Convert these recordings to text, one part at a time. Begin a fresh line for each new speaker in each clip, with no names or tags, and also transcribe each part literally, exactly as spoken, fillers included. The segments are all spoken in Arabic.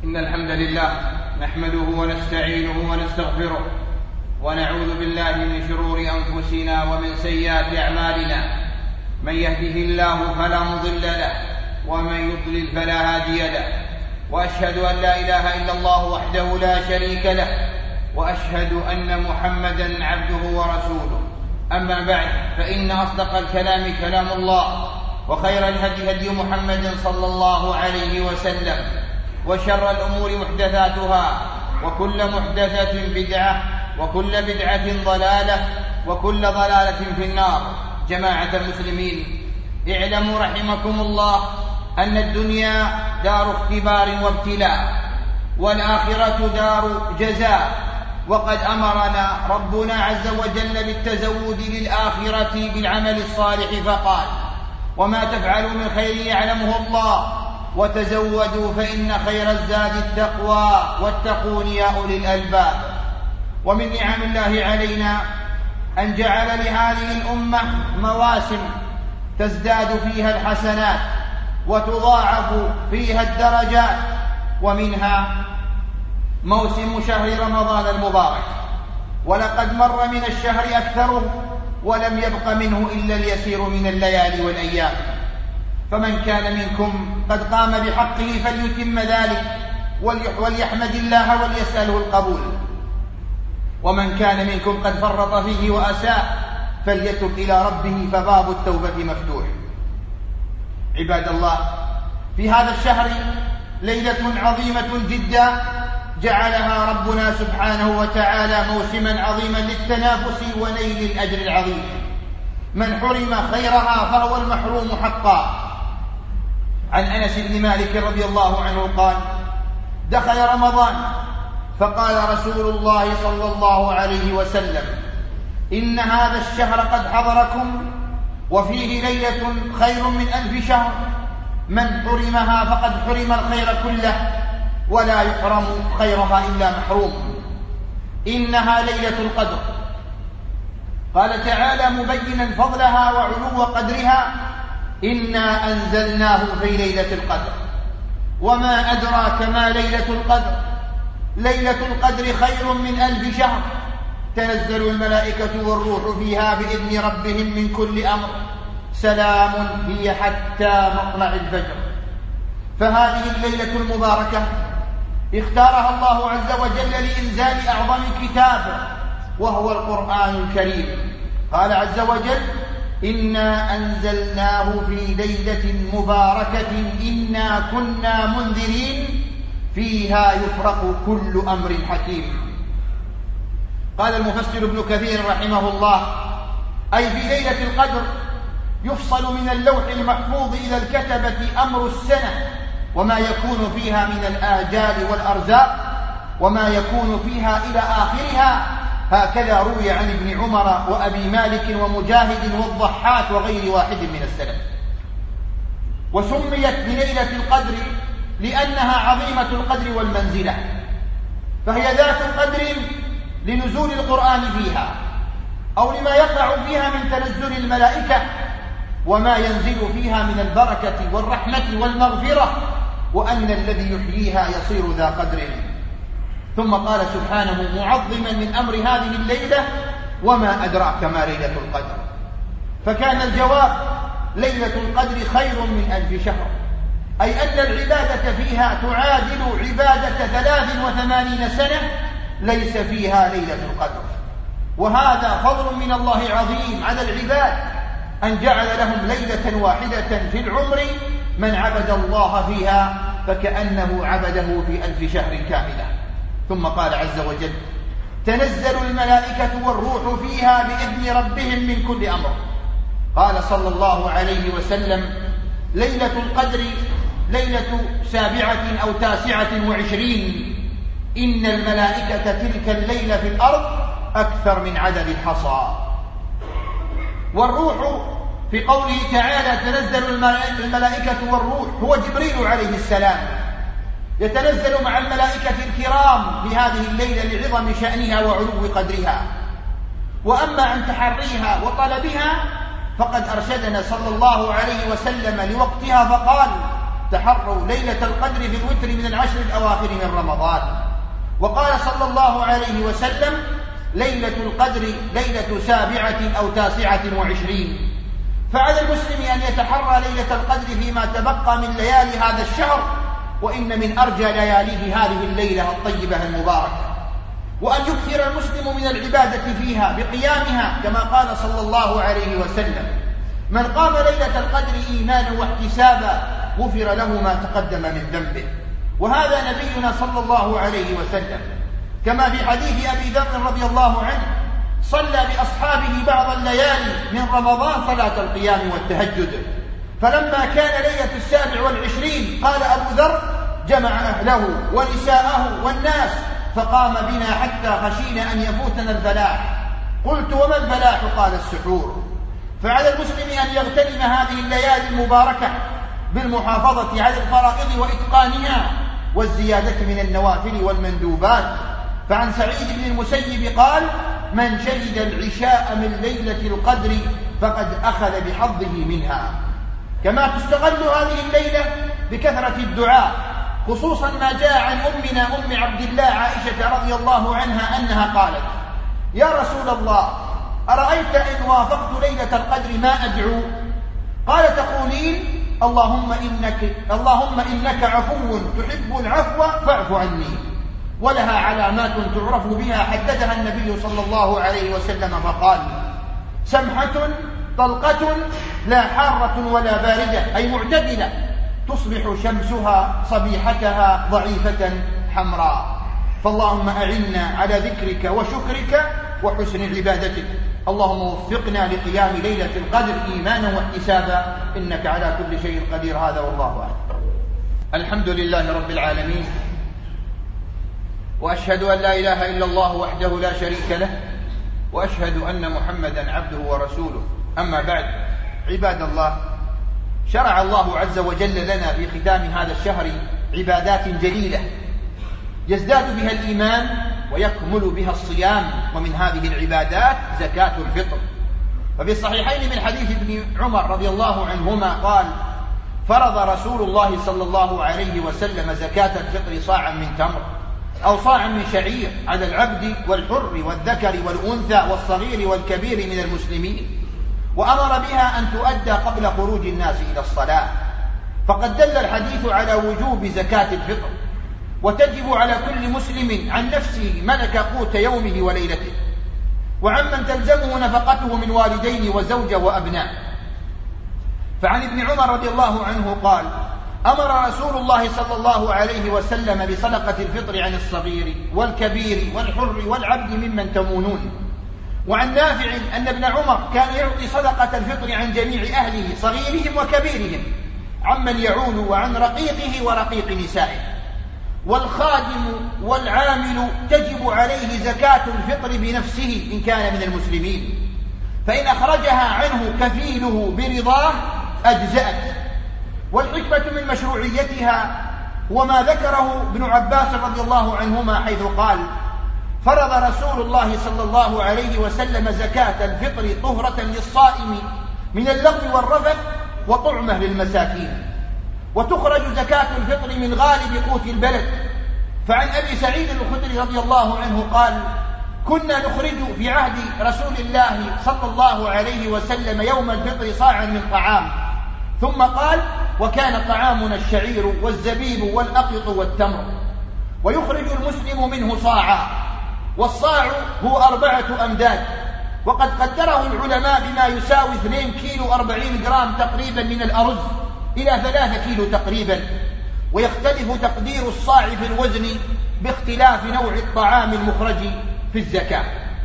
إن الحمد لله نحمده ونستعينه ونستغفره ونعوذ بالله من شرور أنفسنا ومن سيئات أعمالنا. من يهده الله فلا مضل له ومن يضلل فلا هادي له، وأشهد أن لا إله إلا الله وحده لا شريك له، وأشهد أن محمدا عبده ورسوله. أما بعد، فإن أصدق الكلام كلام الله، وخير الهدي هدي محمد صلى الله عليه وسلم، وشر الأمور محدثاتها، وكل محدثة بدعة، وكل بدعة ضلالة، وكل ضلالة في النار. جماعة المسلمين، اعلموا رحمكم الله أن الدنيا دار اختبار وابتلاء، والآخرة دار جزاء. وقد أمرنا ربنا عز وجل بالتزود للآخرة بالعمل الصالح فقال: وما تفعلوا من خير يعلمه الله وتزودوا فإن خير الزاد التقوى واتقون يا أولي الألباب. ومن نعم الله علينا أن جعل لهذه الأمة مواسم تزداد فيها الحسنات وتضاعف فيها الدرجات، ومنها موسم شهر رمضان المبارك، ولقد مر من الشهر أكثره ولم يبق منه إلا اليسير من الليالي والأيام. فمن كان منكم قد قام بحقه فليتم ذلك وليحمد الله وليسأله القبول، ومن كان منكم قد فرط فيه وأساء فليتب إلى ربه فباب التوبة مفتوح. عباد الله، في هذا الشهر ليلة عظيمة جدا جعلها ربنا سبحانه وتعالى موسما عظيما للتنافس ونيل الأجر العظيم. من حرم خيرها فهو المحروم حقا. عن أنس بن مالك رضي الله عنه قال: دخل رمضان فقال رسول الله صلى الله عليه وسلم: إن هذا الشهر قد حضركم وفيه ليلة خير من ألف شهر، من حرمها فقد حرم الخير كله ولا يحرم خيرها إلا محروم. إنها ليلة القدر. قال تعالى مبينا فضلها وعلو قدرها: إنا أنزلناه في ليلة القدر. وما أدراك ما ليلة القدر؟ ليلة القدر خير من ألف شهر، تنزل الملائكة والروح فيها بإذن ربهم من كل أمر، سلام هي حتى مطلع الفجر. فهذه الليلة المباركة اختارها الله عز وجل لإنزال أعظم كتاب وهو القرآن الكريم. قال عز وجل: إنا أنزلناه في ليلة مباركة إنا كنا منذرين فيها يفرق كل أمر حكيم. قال المفسر ابن كثير رحمه الله: أي في ليلة القدر يفصل من اللوح المحفوظ إلى الكتبة أمر السنة وما يكون فيها من الآجال والأرزاق وما يكون فيها إلى آخرها. هكذا روي عن ابن عمر وأبي مالك ومجاهد والضحاك وغير واحد من السلف. وسميت بليلة القدر لأنها عظيمة القدر والمنزلة، فهي ذات قدر لنزول القرآن فيها أو لما يقع فيها من تنزل الملائكة وما ينزل فيها من البركة والرحمة والمغفرة، وأن الذي يحييها يصير ذا قدر. ثم قال سبحانه معظما من أمر هذه الليلة: وما أدراك ما ليلة القدر. فكان الجواب: ليلة القدر خير من ألف شهر، أي أن العبادة فيها تعادل عبادة ثلاث وثمانين سنة ليس فيها ليلة القدر. وهذا فضل من الله عظيم على العباد أن جعل لهم ليلة واحدة في العمر من عبد الله فيها فكأنه عبده في ألف شهر كاملة. ثم قال عز وجل: تنزل الملائكة والروح فيها بإذن ربهم من كل أمر. قال صلى الله عليه وسلم: ليلة القدر ليلة سابعة أو تاسعة وعشرين، إن الملائكة تلك الليلة في الأرض أكثر من عدد الحصى. والروح في قوله تعالى تنزل الملائكة والروح هو جبريل عليه السلام، يتنزل مع الملائكة الكرام لهذه الليلة لعظم شأنها وعلو قدرها. وأما عن تحريها وطلبها فقد أرشدنا صلى الله عليه وسلم لوقتها فقال: تحروا ليلة القدر في الوتر من العشر الأواخر من رمضان. وقال صلى الله عليه وسلم: ليلة القدر ليلة سابعة أو تاسعة وعشرين. فعلى المسلم أن يتحرى ليلة القدر فيما تبقى من ليالي هذا الشهر، وإن من أرجى لياليه هذه الليلة الطيبة المباركة، وأن يكثر المسلم من العبادة فيها بقيامها، كما قال صلى الله عليه وسلم: من قام ليلة القدر إيمانا واحتسابا غفر له ما تقدم من ذنبه. وهذا نبينا صلى الله عليه وسلم، كما في حديث أبي ذر رضي الله عنه: صلى بأصحابه بعض الليالي من رمضان صلاة القيام والتهجد، فلما كان ليلة السابع والعشرين قال أبو ذر: جمع أهله ونساءه والناس فقام بنا حتى خشينا أن يفوتنا الفلاح. قلت: وما الفلاح؟ قال: السحور. فعلى المسلم أن يغتنم هذه الليالي المباركة بالمحافظة على الفرائض وإتقانها والزيادة من النوافل والمندوبات. فعن سعيد بن المسيب قال: من شهد العشاء من ليلة القدر فقد أخذ بحظه منها. كما تستغل هذه الليلة بكثرة الدعاء، خصوصا ما جاء عن أمنا أم عبد الله عائشة رضي الله عنها أنها قالت: يا رسول الله، أرأيت إن وافقت ليلة القدر ما أدعو؟ قال: تقولين: اللهم إنك, اللهم إنك عفو تحب العفو فاعف عني. ولها علامات تعرف بها حددها النبي صلى الله عليه وسلم فقال: سمحة طلقة لا حارة ولا باردة، أي معتدلة، تصبح شمسها صبيحتها ضعيفة حمراء. فاللهم أعنا على ذكرك وشكرك وحسن عبادتك. اللهم وفقنا لقيام ليلة القدر إيمانا واحتسابا، إنك على كل شيء قدير. هذا والله أعلم. الحمد لله رب العالمين، وأشهد أن لا إله إلا الله وحده لا شريك له، وأشهد أن محمدا عبده ورسوله. أما بعد، عباد الله، شرع الله عز وجل لنا في ختام هذا الشهر عبادات جليلة يزداد بها الإيمان ويكمل بها الصيام. ومن هذه العبادات زكاة الفطر. ففي الصحيحين من حديث ابن عمر رضي الله عنهما قال: فرض رسول الله صلى الله عليه وسلم زكاة الفطر صاعا من تمر أو صاعا من شعير على العبد والحر والذكر والأنثى والصغير والكبير من المسلمين، وأمر بها أن تؤدى قبل خروج الناس إلى الصلاة. فقد دل الحديث على وجوب زكاة الفطر، وتجب على كل مسلم عن نفسه ملك قوت يومه وليلته، وعمن تلزمه نفقته من والدين وزوجة وأبناء. فعن ابن عمر رضي الله عنه قال: أمر رسول الله صلى الله عليه وسلم بصدقة الفطر عن الصغير والكبير والحر والعبد ممن تمونون. وعن نافع أن ابن عمر كان يعطي صدقة الفطر عن جميع أهله صغيرهم وكبيرهم، عمن يعول، وعن رقيقه ورقيق نسائه. والخادم والعامل تجب عليه زكاة الفطر بنفسه إن كان من المسلمين، فإن أخرجها عنه كفيله برضاه أجزأت. والحكمة من مشروعيتها وما ذكره ابن عباس رضي الله عنهما حيث قال: فرض رسول الله صلى الله عليه وسلم زكاة الفطر طهرة للصائم من اللغو والرفث وطعمة للمساكين. وتخرج زكاة الفطر من غالب قوت البلد. فعن أبي سعيد الخدري رضي الله عنه قال: كنا نخرج في عهد رسول الله صلى الله عليه وسلم يوم الفطر صاعا من طعام. ثم قال: وكان طعامنا الشعير والزبيب والأقط والتمر. ويخرج المسلم منه صاعا، والصاع هو أربعة أمداد، وقد قدره العلماء بما يساوي اثنين كيلو أربعين جرام تقريبا من الأرز إلى ثلاثة كيلو تقريبا. ويختلف تقدير الصاع في الوزن باختلاف نوع الطعام المخرج في الزكاة.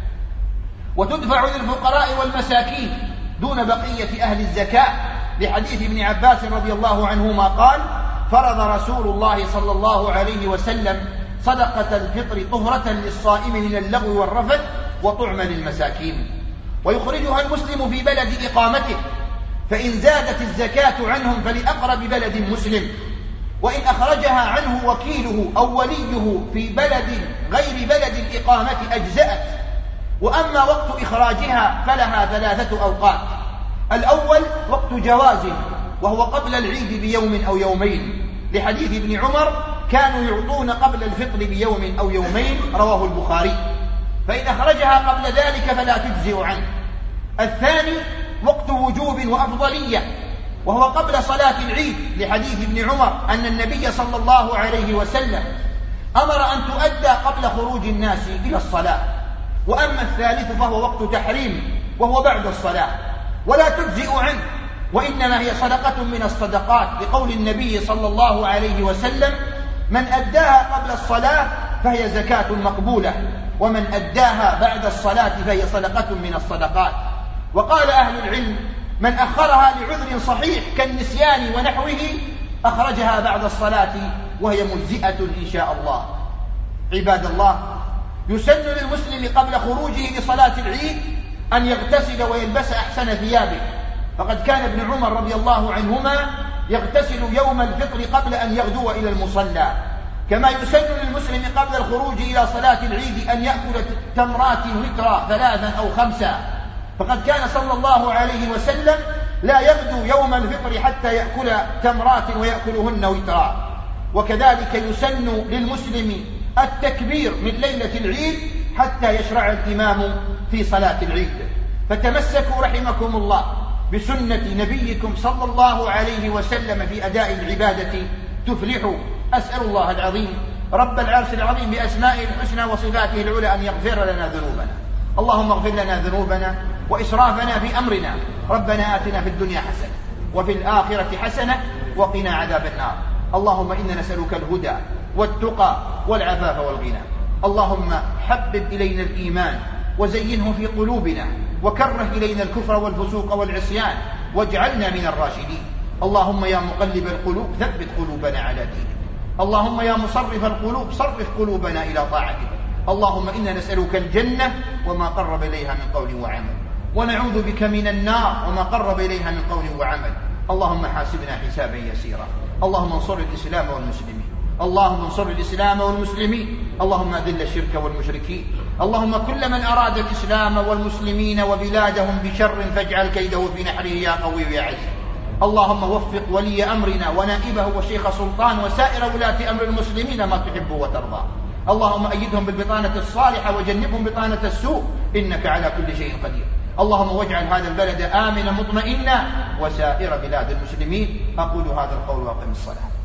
وتدفع للفقراء والمساكين دون بقية أهل الزكاة، لحديث ابن عباس رضي الله عنهما قال: فرض رسول الله صلى الله عليه وسلم صدقة الفطر طهرة للصائم من اللغو والرفث وطعما للمساكين. ويخرجها المسلم في بلد إقامته، فإن زادت الزكاة عنهم فلأقرب بلد مسلم، وإن أخرجها عنه وكيله أو وليه في بلد غير بلد الإقامة أجزأت. وأما وقت إخراجها فلها ثلاثة أوقات: الأول وقت جواز
وهو قبل العيد بيوم أو يومين، لحديث ابن عمر كانوا يعطون قبل الفطر بيوم أو يومين، رواه البخاري، فإن أخرجها قبل ذلك فلا تجزئ عنه. الثاني وقت وجوب وأفضلية، وهو قبل صلاة العيد، لحديث ابن عمر أن النبي صلى الله عليه وسلم أمر أن تؤدى قبل خروج الناس إلى الصلاة. وأما الثالث فهو وقت تحريم، وهو بعد الصلاة، ولا تجزئ عنه، وإنما هي صدقة من الصدقات، لقول النبي صلى الله عليه وسلم: من أداها قبل الصلاة فهي زكاة مقبولة، ومن أداها بعد الصلاة فهي صدقة من الصدقات. وقال أهل العلم: من أخرها لعذر صحيح كالنسيان ونحوه أخرجها بعد الصلاة وهي مجزئة إن شاء الله. عباد الله، يسن للمسلم قبل خروجه لصلاة العيد أن يغتسل ويلبس أحسن ثيابه، فقد كان ابن عمر رضي الله عنهما يغتسل يوم الفطر قبل أن يغدو إلى المصلى. كما يسن للمسلم قبل الخروج إلى صلاة العيد أن يأكل تمرات وترا ثلاثا أو خمسا، فقد كان صلى الله عليه وسلم لا يغدو يوم الفطر حتى يأكل تمرات ويأكلهن وترا. وكذلك يسن للمسلم التكبير من ليلة العيد حتى يشرع الإمام في صلاة العيد. فتمسكوا رحمكم الله بسنة نبيكم صلى الله عليه وسلم في أداء العبادة تفلحوا. أسأل الله العظيم رب العرش العظيم بأسمائه الحسنى وصفاته العلى أن يغفر لنا ذنوبنا. اللهم اغفر لنا ذنوبنا وإسرافنا في أمرنا. ربنا آتنا في الدنيا حسنة وفي الآخرة حسنة وقنا عذاب النار. اللهم إنا نسألك الهدى والتقى والعفاف والغنى. اللهم حبب إلينا الإيمان وزينه في قلوبنا، وكره إلينا الكفر والفسوق والعصيان، واجعلنا من الراشدين. اللهم يا مقلب القلوب ثبت قلوبنا على دينك. اللهم يا مصرف القلوب صرف قلوبنا إلى طاعتك. اللهم إنا نسألك الجنة وما قرب إليها من قول وعمل، ونعوذ بك من النار وما قرب إليها من قول وعمل. اللهم حاسبنا حسابا يسيرا. اللهم انصر الإسلام والمسلمين. اللهم انصر الإسلام والمسلمين. اللهم أذل الشرك والمشركين. اللهم كل من أراد الإسلام والمسلمين وبلادهم بشر فاجعل كيده في نحره يا قوي يا عزيز. اللهم وفق ولي أمرنا ونائبه وشيخ سلطان وسائر ولاة أمر المسلمين ما تحب وترضى. اللهم أيدهم بالبطانة الصالحة وجنبهم بطانة السوء، إنك على كل شيء قدير. اللهم واجعل هذا البلد آمنا مطمئنا وسائر بلاد المسلمين. أقول هذا القول وأقم الصلاة.